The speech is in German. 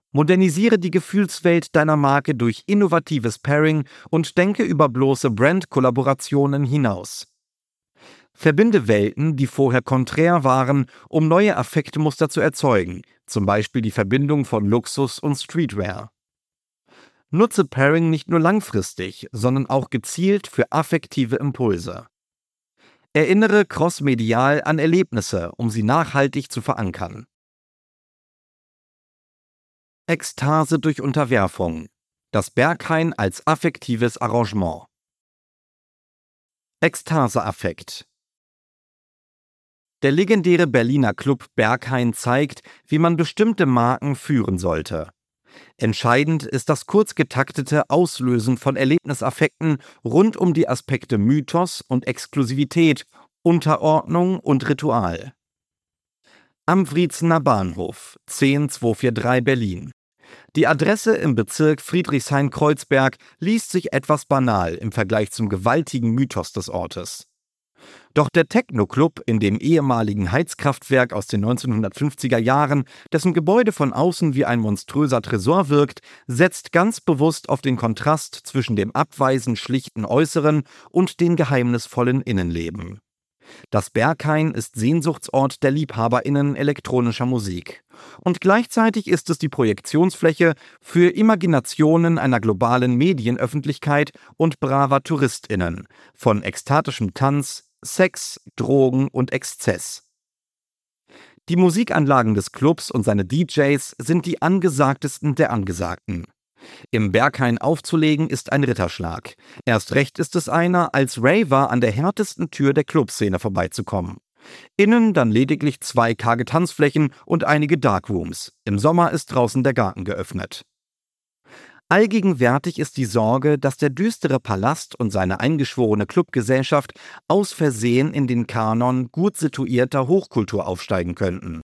Modernisiere die Gefühlswelt deiner Marke durch innovatives Pairing und denke über bloße Brand-Kollaborationen hinaus. Verbinde Welten, die vorher konträr waren, um neue Affektmuster zu erzeugen, zum Beispiel die Verbindung von Luxus und Streetwear. Nutze Pairing nicht nur langfristig, sondern auch gezielt für affektive Impulse. Erinnere crossmedial an Erlebnisse, um sie nachhaltig zu verankern. Ekstase durch Unterwerfung. Das Berghain als affektives Arrangement. Ekstaseaffekt. Der legendäre Berliner Club Berghain zeigt, wie man bestimmte Marken führen sollte. Entscheidend ist das kurz getaktete Auslösen von Erlebnisaffekten rund um die Aspekte Mythos und Exklusivität, Unterordnung und Ritual. Am Wriezener Bahnhof, 10243 Berlin. Die Adresse im Bezirk Friedrichshain-Kreuzberg liest sich etwas banal im Vergleich zum gewaltigen Mythos des Ortes. Doch der Techno-Club in dem ehemaligen Heizkraftwerk aus den 1950er Jahren, dessen Gebäude von außen wie ein monströser Tresor wirkt, setzt ganz bewusst auf den Kontrast zwischen dem abweisend schlichten Äußeren und dem geheimnisvollen Innenleben. Das Berghain ist Sehnsuchtsort der LiebhaberInnen elektronischer Musik. Und gleichzeitig ist es die Projektionsfläche für Imaginationen einer globalen Medienöffentlichkeit und braver TouristInnen, von ekstatischem Tanz, Sex, Drogen und Exzess. Die Musikanlagen des Clubs und seine DJs sind die angesagtesten der Angesagten. Im Berghain aufzulegen ist ein Ritterschlag. Erst recht ist es einer, als Raver an der härtesten Tür der Clubszene vorbeizukommen. Innen dann lediglich 2 karge Tanzflächen und einige Darkrooms. Im Sommer ist draußen der Garten geöffnet. Allgegenwärtig ist die Sorge, dass der düstere Palast und seine eingeschworene Clubgesellschaft aus Versehen in den Kanon gut situierter Hochkultur aufsteigen könnten.